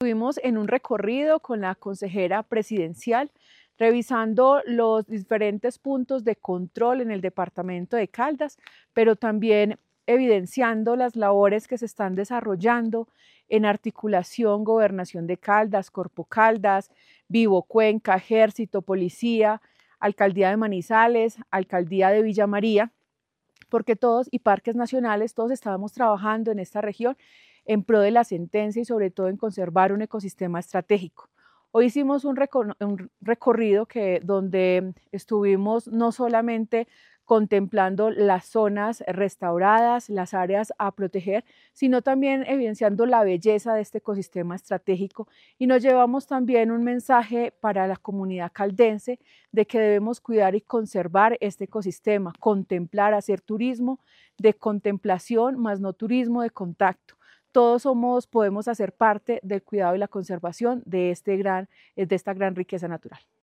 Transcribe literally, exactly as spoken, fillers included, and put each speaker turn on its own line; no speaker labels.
Estuvimos en un recorrido con la consejera presidencial, revisando los diferentes puntos de control en el departamento de Caldas, pero también evidenciando las labores que se están desarrollando en articulación Gobernación de Caldas, Corpo Caldas, Vivo Cuenca, Ejército, Policía, Alcaldía de Manizales, Alcaldía de Villa María, porque todos, y parques nacionales, todos estábamos trabajando en esta región en pro de la sentencia y sobre todo en conservar un ecosistema estratégico. Hoy hicimos un, recor un recorrido que, donde estuvimos no solamente contemplando las zonas restauradas, las áreas a proteger, sino también evidenciando la belleza de este ecosistema estratégico, y nos llevamos también un mensaje para la comunidad caldense de que debemos cuidar y conservar este ecosistema, contemplar, hacer turismo de contemplación, más no turismo de contacto. Todos somos, podemos hacer parte del cuidado y la conservación de, este gran, de esta gran riqueza natural.